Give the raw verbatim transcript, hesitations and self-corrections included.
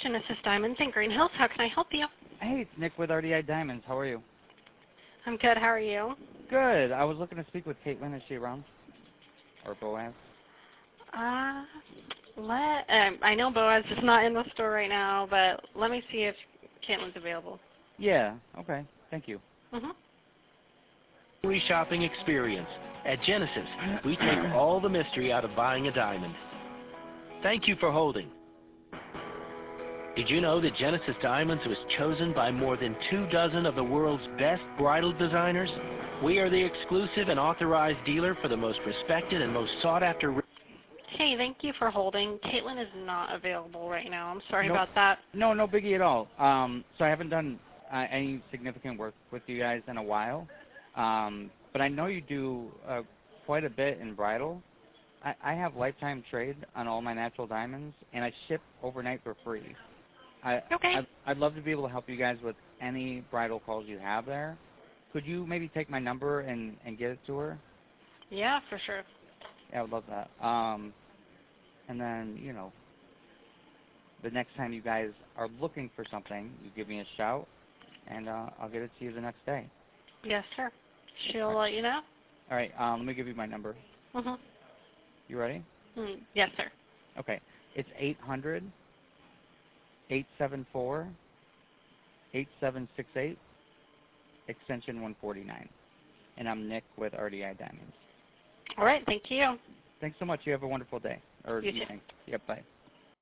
Genesis Diamonds in Green Hills. How can I help you? Hey, it's Nick with R D I Diamonds. How are you? I'm good. How are you? Good. I was looking to speak with Caitlin. Is she around? Or Boaz? Uh, let, um, I know Boaz is not in the store right now, but let me see if Caitlin's available. Yeah. Okay. Thank you. Mm-hmm. Free shopping experience. At Genesis, we take all the mystery out of buying a diamond. Thank you for holding. Did you know that Genesis Diamonds was chosen by more than two dozen of the world's best bridal designers? We are the exclusive and authorized dealer for the most respected and most sought-after... Hey, thank you for holding. Caitlin is not available right now. I'm sorry no, about that. No, no biggie at all. Um, so I haven't done uh, any significant work with you guys in a while. Um, but I know you do uh, quite a bit in bridal. I, I have lifetime trade on all my natural diamonds, and I ship overnight for free. I, okay. I'd, I'd love to be able to help you guys with any bridal calls you have there. Could you maybe take my number and, and get it to her? Yeah, for sure. Yeah, I would love that. Um, and then, you know, the next time you guys are looking for something, you give me a shout, and uh, I'll get it to you the next day. Yes, sir. She'll right. let you know. All right. Um, let me give you my number. Mm-hmm. You ready? Mm, yes, sir. Okay. It's eight hundred, eight seven four, eight seven six eight, extension one forty-nine. And I'm Nick with R D I Diamonds. All right. Thank you. Thanks so much. You have a wonderful day. Or you evening. too. Yep, bye.